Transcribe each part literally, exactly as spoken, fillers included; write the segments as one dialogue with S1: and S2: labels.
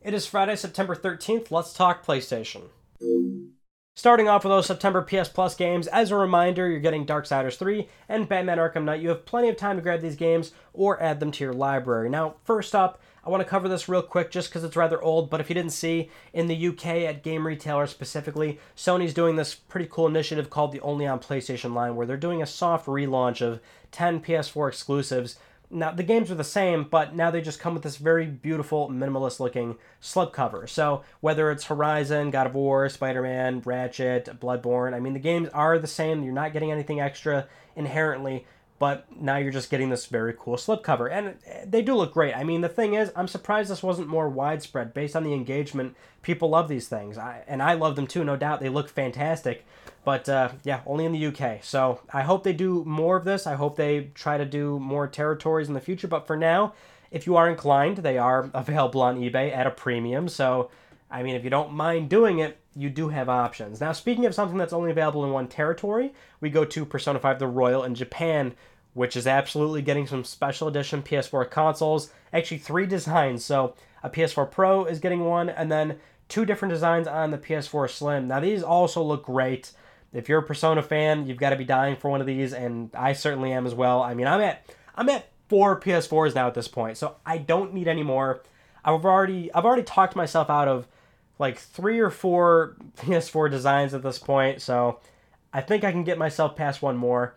S1: It is Friday, September thirteenth. Let's talk PlayStation. Starting off with those September P S Plus games, as a reminder, you're getting Darksiders three and Batman Arkham Knight. You have plenty of time to grab these games or add them to your library. Now, first up, I want to cover this real quick just because it's rather old, but if you didn't see, in the U K at Game Retailer specifically, Sony's doing this pretty cool initiative called the Only on PlayStation line, where they're doing a soft relaunch of ten P S four exclusives. Now, the games are the same, but now they just come with this very beautiful, minimalist-looking slipcover. So, whether it's Horizon, God of War, Spider-Man, Ratchet, Bloodborne, I mean, the games are the same. You're not getting anything extra inherently, but now you're just getting this very cool slipcover. And they do look great. I mean, the thing is, I'm surprised this wasn't more widespread. Based on the engagement, people love these things. I, and I love them too, no doubt. They look fantastic. But, uh, yeah, only in the U K. So I hope they do more of this. I hope they try to do more territories in the future. But for now, if you are inclined, they are available on eBay at a premium. So, I mean, if you don't mind doing it, you do have options. Now, speaking of something that's only available in one territory, we go to Persona five The Royal in Japan, which is absolutely getting some special edition P S four consoles. Actually, three designs. So a P S four Pro is getting one, and then two different designs on the P S four Slim. Now, these also look great. If you're a Persona fan, you've got to be dying for one of these, and I certainly am as well. I mean, I'm at I'm at four P S fours now at this point, so I don't need any more. I've already I've already talked myself out of like three or four P S four designs at this point, so I think I can get myself past one more.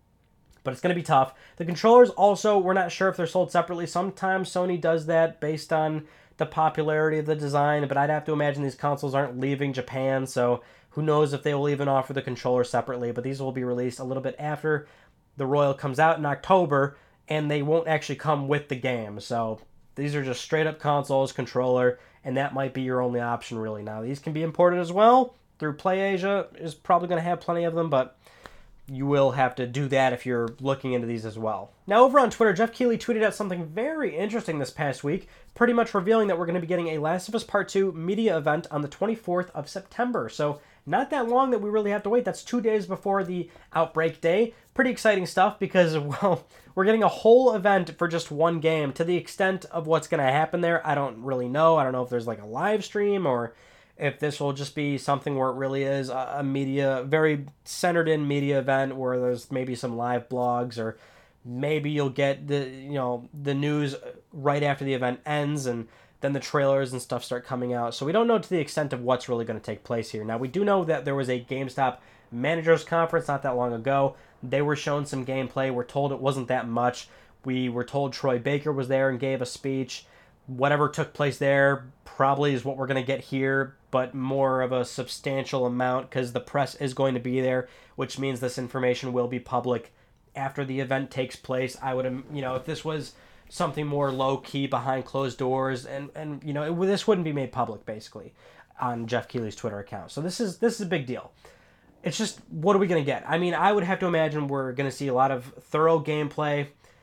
S1: But it's going to be tough. The controllers also, we're not sure if they're sold separately. Sometimes Sony does that based on the popularity of the design, but I'd have to imagine these consoles aren't leaving Japan, so who knows if they will even offer the controller separately. But these will be released a little bit after the Royal comes out in October, and they won't actually come with the game. So these are just straight up consoles, controller, and that might be your only option really. Now, these can be imported as well through PlayAsia. Is probably going to have plenty of them, but you will have to do that if you're looking into these as well. Now, over on Twitter, Jeff Keighley tweeted out something very interesting this past week, pretty much revealing that we're going to be getting a Last of Us Part two media event on the twenty-fourth of September. So not that long that we really have to wait. That's two days before the Outbreak Day. Pretty exciting stuff because, well, we're getting a whole event for just one game. To the extent of what's going to happen there, I don't really know. I don't know if there's like a live stream or if this will just be something where it really is a media, very centered in media event where there's maybe some live blogs, or maybe you'll get the, you know, the news right after the event ends and then the trailers and stuff start coming out. So we don't know to the extent of what's really going to take place here. Now, we do know that there was a GameStop managers conference not that long ago. They were shown some gameplay. We're told it wasn't that much. We were told Troy Baker was there and gave a speech. Whatever took place there probably is what we're going to get here, but more of a substantial amount because the press is going to be there, which means this information will be public after the event takes place. I would, you know, if this was something more low-key behind closed doors, and, and you know, it, this wouldn't be made public, basically, on Jeff Keighley's Twitter account. So this is this is a big deal. It's just, what are we going to get? I mean, I would have to imagine we're going to see a lot of thorough gameplay,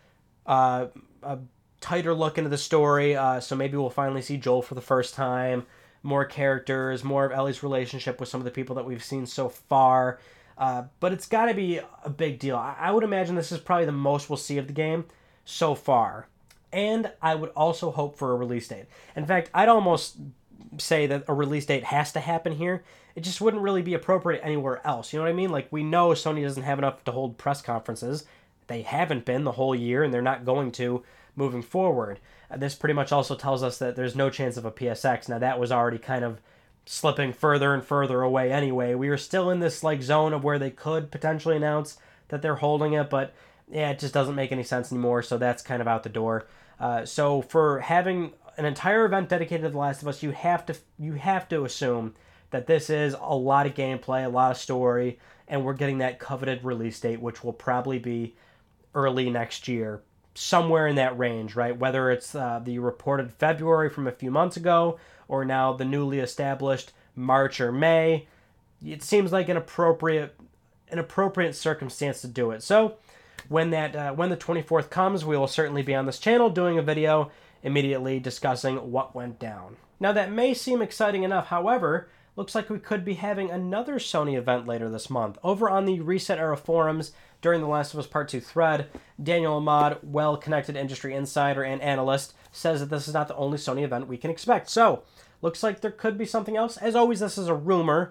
S1: uh, a tighter look into the story, uh, so maybe we'll finally see Joel for the first time, more characters, more of Ellie's relationship with some of the people that we've seen so far, uh, but it's got to be a big deal. I-, I would imagine this is probably the most we'll see of the game so far, and I would also hope for a release date. In fact, I'd almost say that a release date has to happen here. It just wouldn't really be appropriate anywhere else, you know what I mean? Like, we know Sony doesn't have enough to hold press conferences. They haven't been the whole year, and they're not going to moving forward. Uh, this pretty much also tells us that there's no chance of a P S X. Now, that was already kind of slipping further and further away anyway. We were still in this like zone of where they could potentially announce that they're holding it, but yeah, it just doesn't make any sense anymore, so that's kind of out the door. Uh, so for having an entire event dedicated to The Last of Us, you have to you have to assume that this is a lot of gameplay, a lot of story, and we're getting that coveted release date, which will probably be early next year, somewhere in that range, right? Whether it's uh, the reported February from a few months ago, or now the newly established March or May, it seems like an appropriate an appropriate circumstance to do it. So when that uh, when the twenty-fourth comes, we will certainly be on this channel doing a video immediately discussing what went down. Now, that may seem exciting enough, however, looks like we could be having another Sony event later this month. Over on the Reset Era forums, during the Last of Us Part two thread, Daniel Ahmad, well-connected industry insider and analyst, says that this is not the only Sony event we can expect. So, looks like there could be something else. As always, this is a rumor,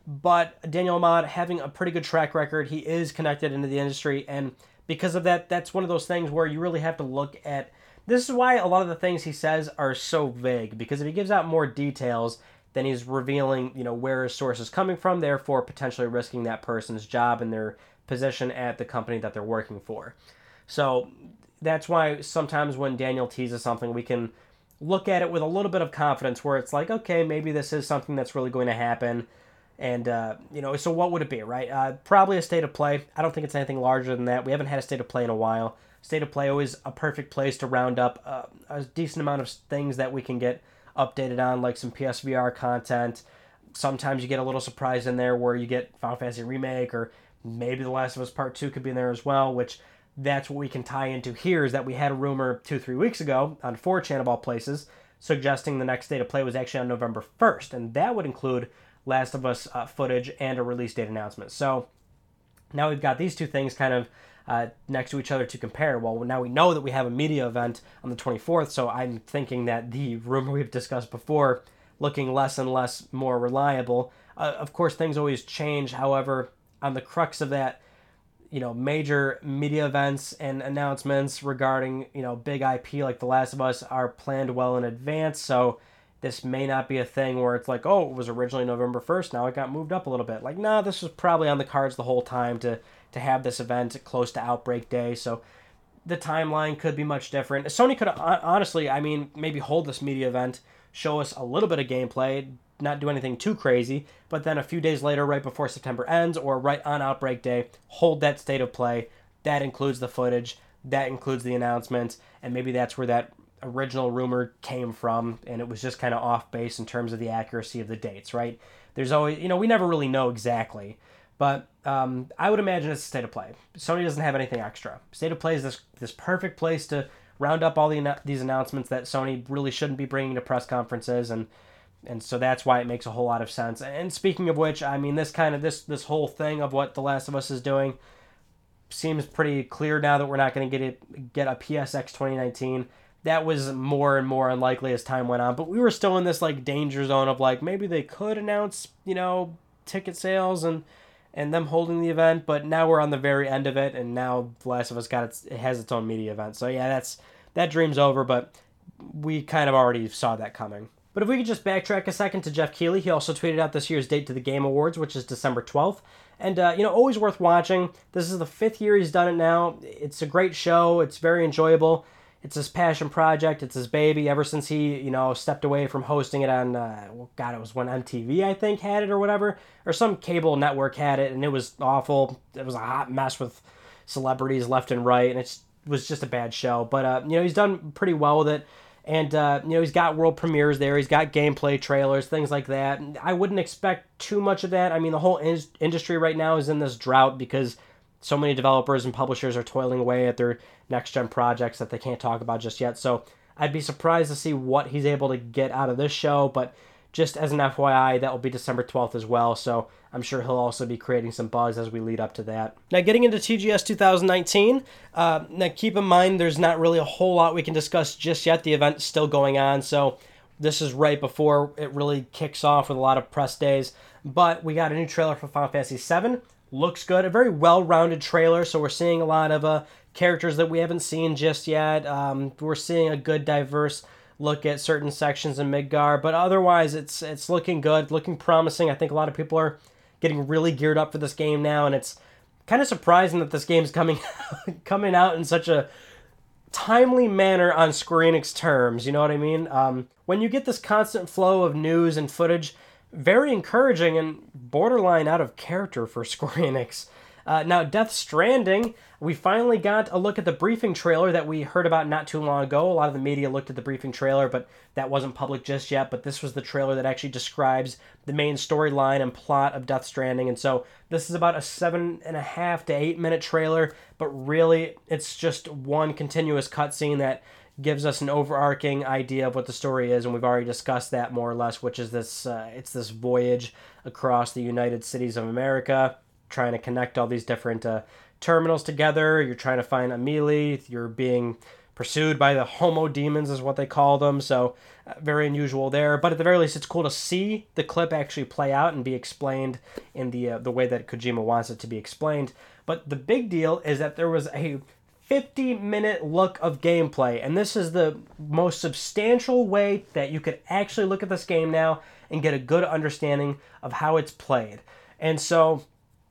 S1: but Daniel Ahmad having a pretty good track record, he is connected into the industry, and because of that, that's one of those things where you really have to look at... This is why a lot of the things he says are so vague, because if he gives out more details, then he's revealing, you know, where his source is coming from, therefore potentially risking that person's job and their position at the company that they're working for. So that's why sometimes when Daniel teases something, we can look at it with a little bit of confidence where it's like, okay, maybe this is something that's really going to happen. And, uh, you know, so what would it be, right? Uh, probably a state of play. I don't think it's anything larger than that. We haven't had a state of play in a while. State of play always a perfect place to round up uh, a decent amount of things that we can get updated on, like some P S V R content. Sometimes you get a little surprise in there where you get Final Fantasy Remake, or maybe The Last of Us Part two could be in there as well, which that's what we can tie into here, is that we had a rumor two, three weeks ago on four chan of all places suggesting the next state of play was actually on November first, and that would include Last of Us uh, footage and a release date announcement. So now we've got these two things kind of uh, next to each other to compare. Well, now we know that we have a media event on the twenty-fourth, so I'm thinking that the rumor we've discussed before looking less and less more reliable. Uh, of course, things always change. However, on the crux of that, you know, major media events and announcements regarding, you know, big I P like The Last of Us are planned well in advance, so this may not be a thing where it's like, oh, it was originally November first, now it got moved up a little bit. Like, nah, this was probably on the cards the whole time to, to have this event close to Outbreak Day, so the timeline could be much different. Sony could, honestly, I mean, maybe hold this media event, show us a little bit of gameplay, not do anything too crazy, but then a few days later, right before September ends, or right on Outbreak Day, hold that state of play. That includes the footage, that includes the announcement, and maybe that's where that original rumor came from, and it was just kind of off base in terms of the accuracy of the dates, right? There's always, you know, we never really know exactly, but um, I would imagine it's a state of play. Sony doesn't have anything extra. State of play is this this perfect place to round up all the these announcements that Sony really shouldn't be bringing to press conferences, and and so that's why it makes a whole lot of sense. And speaking of which, I mean, this kind of this this whole thing of what The Last of Us is doing seems pretty clear now that we're not going to get it get a P S X twenty nineteen. That was more and more unlikely as time went on, but we were still in this like danger zone of like maybe they could announce, you know, ticket sales and and them holding the event, but now we're on the very end of it, and now The Last of Us got its it has its own media event. So yeah, that's that dream's over, but we kind of already saw that coming. But if we could just backtrack a second to Jeff Keighley, he also tweeted out this year's date to the Game Awards, which is December twelfth. And, uh, you know, always worth watching. This is the fifth year he's done it now. It's a great show. It's very enjoyable. It's his passion project. It's his baby ever since he, you know, stepped away from hosting it on, uh, well, God, it was when M T V, I think, had it or whatever. Or some cable network had it, and it was awful. It was a hot mess with celebrities left and right, and it was just a bad show. But, uh, you know, he's done pretty well with it. And, uh, you know, he's got world premieres there. He's got gameplay trailers, things like that. I wouldn't expect too much of that. I mean, the whole in- industry right now is in this drought because so many developers and publishers are toiling away at their next-gen projects that they can't talk about just yet. So I'd be surprised to see what he's able to get out of this show. But just as an F Y I, that will be December twelfth as well. So I'm sure he'll also be creating some buzz as we lead up to that. Now, getting into T G S twenty nineteen, uh, now keep in mind there's not really a whole lot we can discuss just yet. The event's still going on, so this is right before it really kicks off with a lot of press days. But we got a new trailer for Final Fantasy seven. Looks good. A very well-rounded trailer, so we're seeing a lot of uh, characters that we haven't seen just yet. Um, we're seeing a good, diverse look at certain sections in Midgar, but otherwise it's it's looking good, looking promising. I think a lot of people are getting really geared up for this game now, and it's kind of surprising that this game's coming coming out in such a timely manner on Square Enix terms, you know what I mean? Um, when you get this constant flow of news and footage, very encouraging and borderline out of character for Square Enix. Uh, now, Death Stranding, we finally got a look at the briefing trailer that we heard about not too long ago. A lot of the media looked at the briefing trailer, but that wasn't public just yet. But this was the trailer that actually describes the main storyline and plot of Death Stranding. And so this is about a seven and a half to eight minute trailer, but really it's just one continuous cutscene that gives us an overarching idea of what the story is, and we've already discussed that more or less, which is this, uh, it's this voyage across the United Cities of America, trying to connect all these different uh, terminals together. You're trying to find a melee. You're being pursued by the homo demons is what they call them. So uh, very unusual there. But at the very least, it's cool to see the clip actually play out and be explained in the uh, the way that Kojima wants it to be explained. But the big deal is that there was a fifty minute look of gameplay, and this is the most substantial way that you could actually look at this game now and get a good understanding of how it's played. And so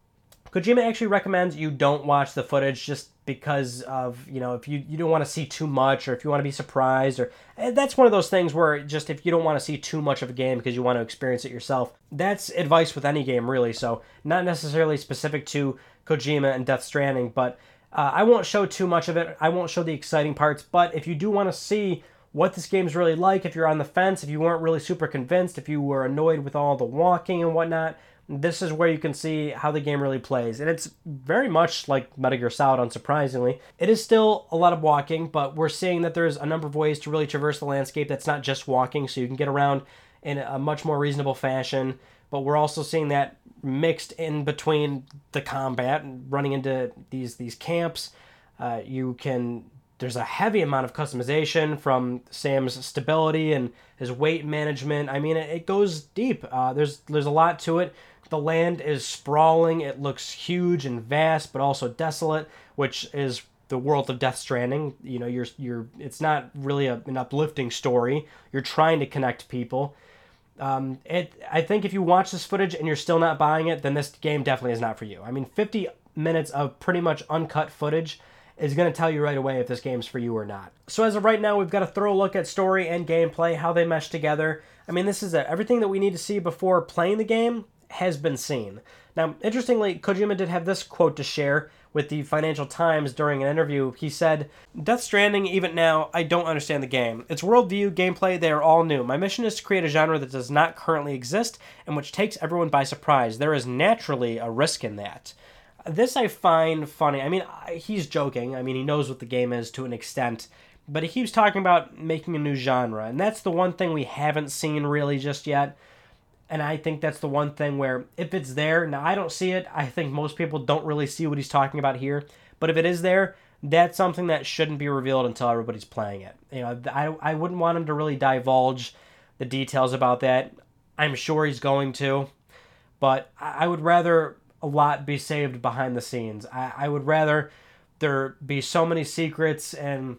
S1: Kojima actually recommends you don't watch the footage just because of, you know, if you, you don't want to see too much, or if you want to be surprised, or that's one of those things where just if you don't want to see too much of a game because you want to experience it yourself, that's advice with any game really. So not necessarily specific to Kojima and Death Stranding, but uh, I won't show too much of it. I won't show the exciting parts, but if you do want to see what this game's really like, if you're on the fence, if you weren't really super convinced, if you were annoyed with all the walking and whatnot, this is where you can see how the game really plays. And it's very much like Metal Gear Solid, unsurprisingly. It is still a lot of walking, but we're seeing that there's a number of ways to really traverse the landscape that's not just walking, so you can get around in a much more reasonable fashion. But we're also seeing that mixed in between the combat and running into these these camps. Uh, you can there's a heavy amount of customization from Sam's stability and his weight management. I mean, it, it goes deep. Uh, there's there's a lot to it. The land is sprawling. It looks huge and vast, but also desolate, which is the world of Death Stranding. You know, you're you're. It's not really a, an uplifting story. You're trying to connect people. Um, it. I think if you watch this footage and you're still not buying it, then this game definitely is not for you. I mean, fifty minutes of pretty much uncut footage is going to tell you right away if this game's for you or not. So as of right now, we've got a thorough look at story and gameplay, how they mesh together. I mean, this is it. Everything that we need to see before playing the game has been seen. Now, interestingly, Kojima did have this quote to share with the Financial Times during an interview. He said, "Death Stranding, even now, I don't understand the game. Its worldview, gameplay, they are all new. My mission is to create a genre that does not currently exist and which takes everyone by surprise. There is naturally a risk in that." This I find funny. I mean, he's joking. I mean, he knows what the game is to an extent, but he keeps talking about making a new genre, and that's the one thing we haven't seen really just yet. And I think that's the one thing where if it's there, now I don't see it. I think most people don't really see what he's talking about here. But if it is there, that's something that shouldn't be revealed until everybody's playing it. You know, I, I wouldn't want him to really divulge the details about that. I'm sure he's going to. But I would rather a lot be saved behind the scenes. I, I would rather there be so many secrets and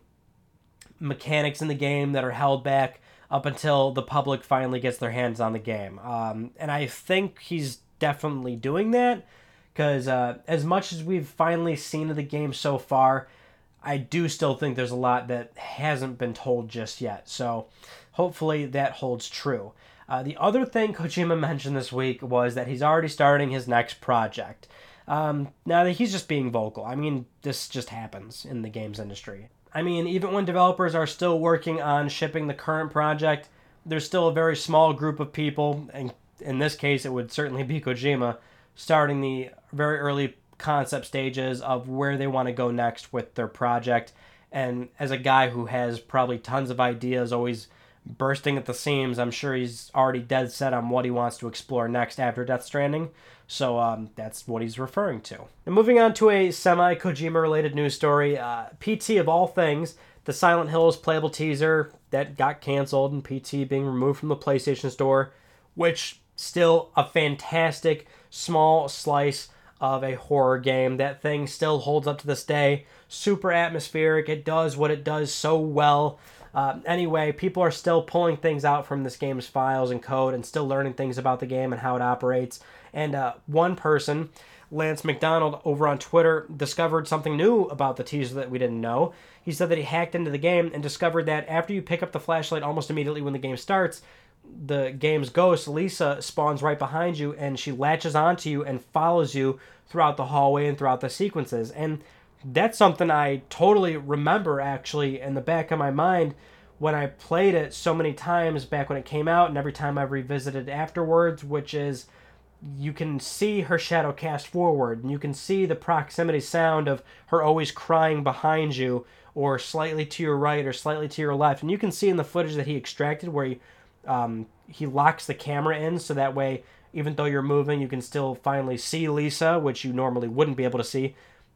S1: mechanics in the game that are held back up until the public finally gets their hands on the game. Um, and I think he's definitely doing that, because uh, as much as we've finally seen of the game so far, I do still think there's a lot that hasn't been told just yet. So hopefully that holds true. Uh, the other thing Kojima mentioned this week was that he's already starting his next project. Um, now, he's just being vocal. I mean, this just happens in the games industry. I mean, even when developers are still working on shipping the current project, there's still a very small group of people, and in this case it would certainly be Kojima, starting the very early concept stages of where they want to go next with their project. And as a guy who has probably tons of ideas, always bursting at the seams, I'm sure he's already dead set on what he wants to explore next after Death Stranding. So um, that's what he's referring to. And moving on to a semi-Kojima related news story, uh, P T of all things, the Silent Hills playable teaser that got canceled and P T being removed from the PlayStation Store, which still a fantastic small slice of a horror game. That thing still holds up to this day. Super atmospheric. It does what it does so well. Uh, anyway, people are still pulling things out from this game's files and code and still learning things about the game and how it operates. And uh, one person, Lance McDonald, over on Twitter, discovered something new about the teaser that we didn't know. He said that he hacked into the game and discovered that after you pick up the flashlight almost immediately when the game starts, the game's ghost, Lisa, spawns right behind you, and she latches onto you and follows you throughout the hallway and throughout the sequences. And that's something I totally remember, actually, in the back of my mind when I played it so many times back when it came out, and every time I've revisited afterwards, which is you can see her shadow cast forward, and you can see the proximity sound of her always crying behind you, or slightly to your right, or slightly to your left. And you can see in the footage that he extracted where he, um, he locks the camera in, so that way, even though you're moving, you can still finally see Lisa, which you normally wouldn't be able to see.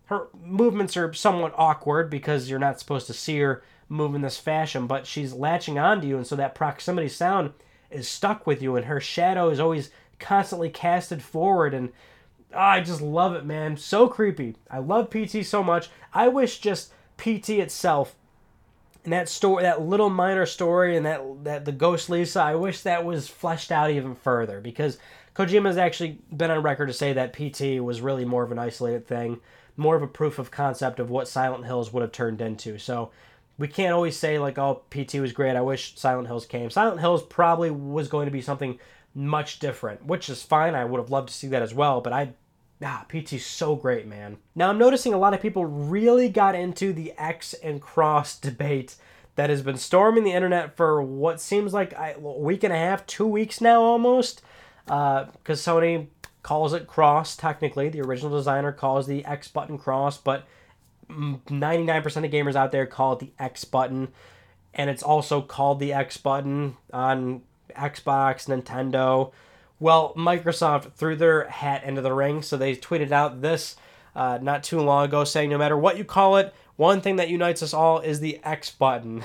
S1: her movements are somewhat awkward because you're not supposed to see her move in this fashion, but she's latching onto you, and so that proximity sound is stuck with you, and her shadow is always constantly casted forward, and oh, I just love it, man. So creepy. I love P T so much. I wish just P T itself and that story, that little minor story, and that that the Ghost Lisa, I wish that was fleshed out even further, because Kojima's actually been on record to say that P T was really more of an isolated thing, more of a proof of concept of what Silent Hills would have turned into. So we can't always say, like, oh, P T was great, I wish Silent Hills came. Silent Hills probably was going to be something much different, which is fine. I would have loved to see that as well, but I, ah, P T's so great, man. Now, I'm noticing a lot of people really got into the X and Cross debate that has been storming the internet for what seems like a week and a half, two weeks now almost, because uh, Sony calls it Cross, technically. The original designer calls the X button Cross, but ninety-nine percent of gamers out there call it the X button, and it's also called the X button on Xbox, Nintendo. Well, Microsoft threw their hat into the ring, so they tweeted out this uh, not too long ago, saying no matter what you call it, one thing that unites us all is the X button.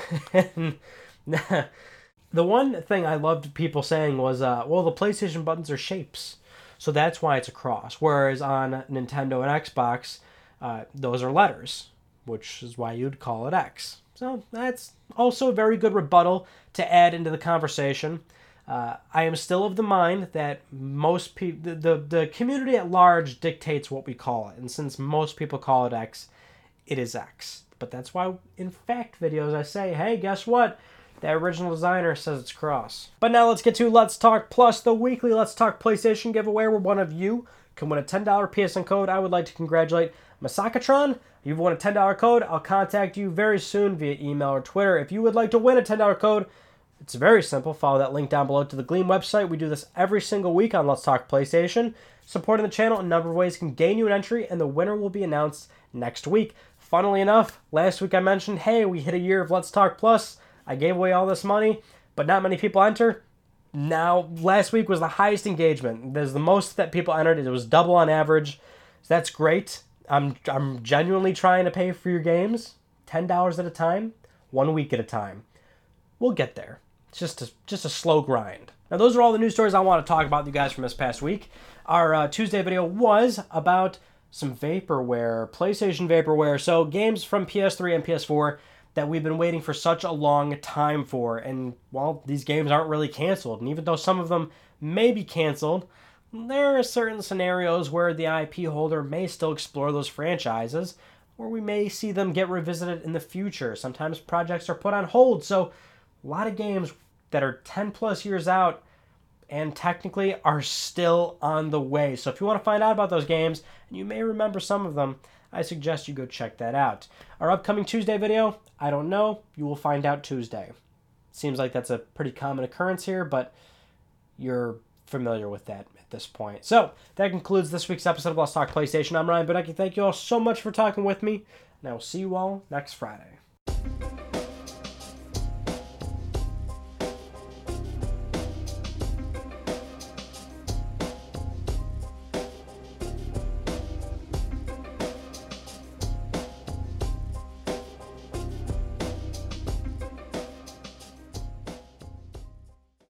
S1: The one thing I loved people saying was, uh, well, the PlayStation buttons are shapes, so that's why it's a cross, whereas on Nintendo and Xbox, uh, those are letters, which is why you'd call it X. So that's also a very good rebuttal to add into the conversation. Uh, I am still of the mind that most people, the, the the community at large dictates what we call it, and since most people call it X, it is X. But that's why in fact videos I say, hey, guess what? That original designer says it's Cross. But now let's get to Let's Talk Plus, the weekly Let's Talk PlayStation giveaway where one of you can win a ten dollars P S N code. I would like to congratulate Masakatron. You've won a ten dollars code. I'll contact you very soon via email or Twitter. If you would like to win a ten dollars code, it's very simple. Follow that link down below to the Gleam website. We do this every single week on Let's Talk PlayStation. Supporting the channel in a number of ways can gain you an entry, and the winner will be announced next week. Funnily enough, last week I mentioned, hey, we hit a year of Let's Talk Plus. I gave away all this money, but not many people enter. Now, last week was the highest engagement. There's the most that people entered. It was double on average. So that's great. I'm I'm genuinely trying to pay for your games, ten dollars at a time, one week at a time. We'll get there. It's just a, just a slow grind. Now, those are all the news stories I want to talk about with you guys from this past week. Our uh, Tuesday video was about some vaporware, PlayStation vaporware. So games from P S three and P S four that we've been waiting for such a long time for. And, well, these games aren't really canceled. And even though some of them may be canceled, there are certain scenarios where the I P holder may still explore those franchises, or we may see them get revisited in the future. Sometimes projects are put on hold, so a lot of games that are ten plus years out and technically are still on the way. So if you want to find out about those games, and you may remember some of them, I suggest you go check that out. Our upcoming Tuesday video, I don't know. You will find out Tuesday. Seems like that's a pretty common occurrence here, but you're familiar with that at this point. So that concludes this week's episode of Let's Talk PlayStation. I'm Ryan Badecki. Thank you all so much for talking with me, and I will see you all next Friday.